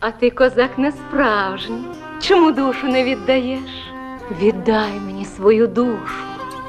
А ти, козак, не справжній. Чому душу не віддаєш? Віддай мені свою душу.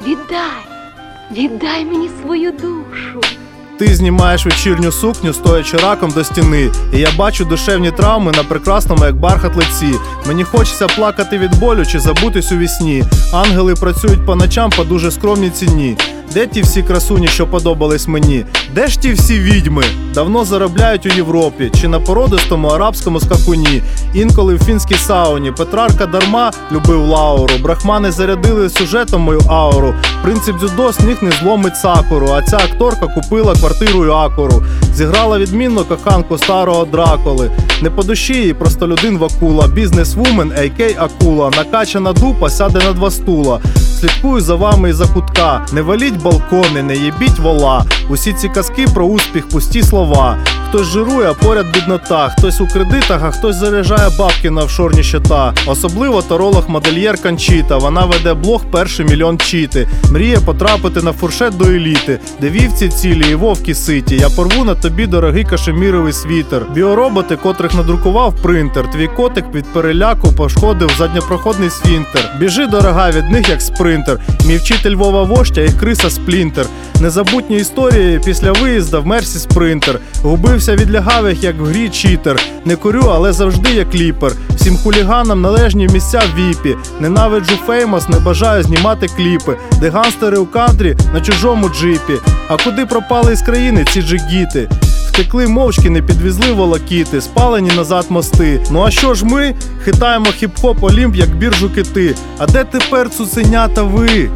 Віддай мені свою душу. Ти знімаєш вечірню сукню, стоячи раком до стіни. І я бачу душевні травми на прекрасному, як бархат лиці. Мені хочеться плакати від болю чи забутись у вісні. Ангели працюють по ночам по дуже скромній ціні. Де ті всі красуні, що подобались мені? Де ж ті всі відьми? Давно заробляють у Європі чи на породистому арабському скакуні. Інколи в фінській сауні. Петрарка дарма любив Лауру. Брахмани зарядили сюжетом мою ауру. Принцип дзюдо сніг не зломить сакуру. А ця акторка купила квартиру і акуру. Зіграла відмінно коханку старого Дракули. Не по душі їй простолюдин Вакула. Бізнесвумен, а.к.а. акула. Накачана дупа сяде на 2 стула. Слідкую за вами із-за кутка. Не валіть балкони, не їбіть вола. Усі ці казки про успіх, пусті слова. Хтось жирує, а поряд біднота. Хтось у кредитах, а хтось заряджає бабки на офшорні щита. Особливо таролог-модельєр Кончіта. Вона веде блог «Перший мільйон чіти». Мріє потрапити на фуршет до еліти, де вівці цілі і вовки ситі. Я порву на тобі дорогий кашеміровий світер. Біороботи, котрих надрукував принтер. Твій котик від переляку пошкодив задньопроходний сфінктер. Біжи, дорога, від них як спринтер. Мій вчитель Вова Вождя, їх криса Сплінтер. Незабутні історії після виїзда в Мерсі Спринтер. Губився від лягавих, як в грі читер. Не курю, але завжди як кліпер. Всім хуліганам належні місця в віпі. Ненавиджу феймос, не бажаю знімати кліпи. Де ганстери у кантрі на чужому джипі. А куди пропали із країни ці джигіти? Втекли мовчки, не підвізли волокіти, спалені назад мости. Ну а що ж ми? Хитаємо хіп-хоп Олімп, як біржу кити. А де тепер, цуценята, ви?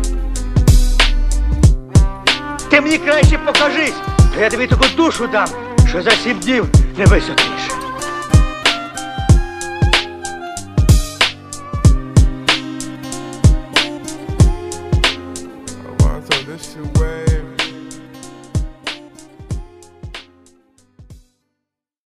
Ти мені краще покажись, а я тобі таку душу дам, що за 7 днів не висохнеш. I wanna throw this shit away.